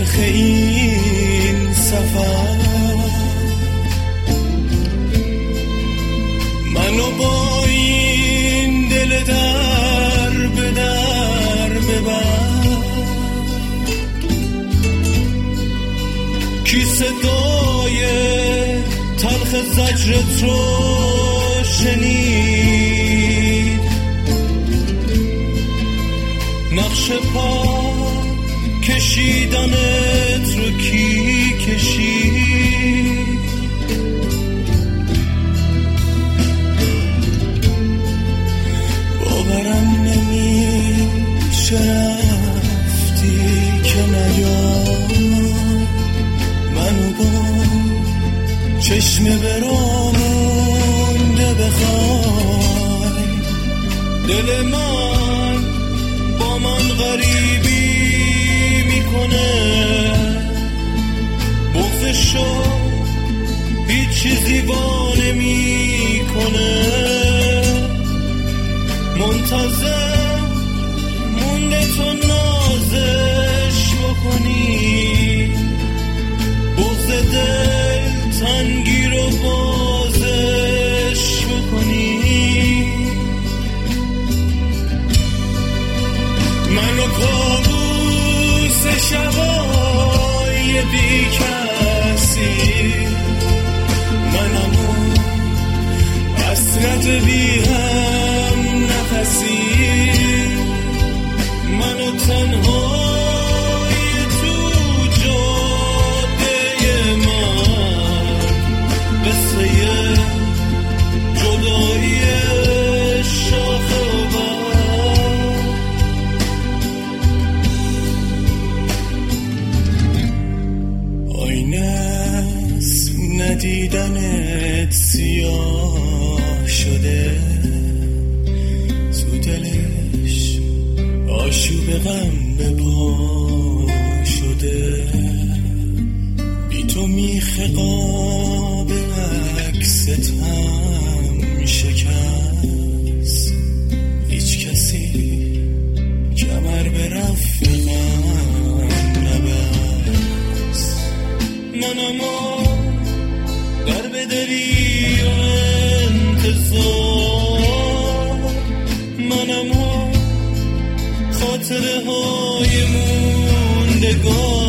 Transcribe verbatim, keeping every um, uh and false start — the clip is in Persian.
تلخ این سفر منو با این دل در به در ببر. کی صدای تلخ زجرت رو شنید؟ نقش پا کشیدنت رو کی کشید؟ باورم نمیشه رفتی که نیام منو با چشم برامونده بخوای. دل من با من غریبی بغضشو هیچ چیزی با نمی کنه. منتظر مونده تو نازش بکنی، بغض دل تنگی رو بازش بکنی. منو کابوس شبای بی کسی، منمو حسرت بی هم نفسی. منو تنهای تو جاده من قصه جدایی شاخ و بر. آینه‌ست ندیدنت سیاه شده، تو دلش آشوب غم به پا شده. بی تو میخ قاب عکست هم شکست، هیچ کسی کمر به رفقم نبست. منمو در بدری و انتظار، منمو خاطره های موندگار.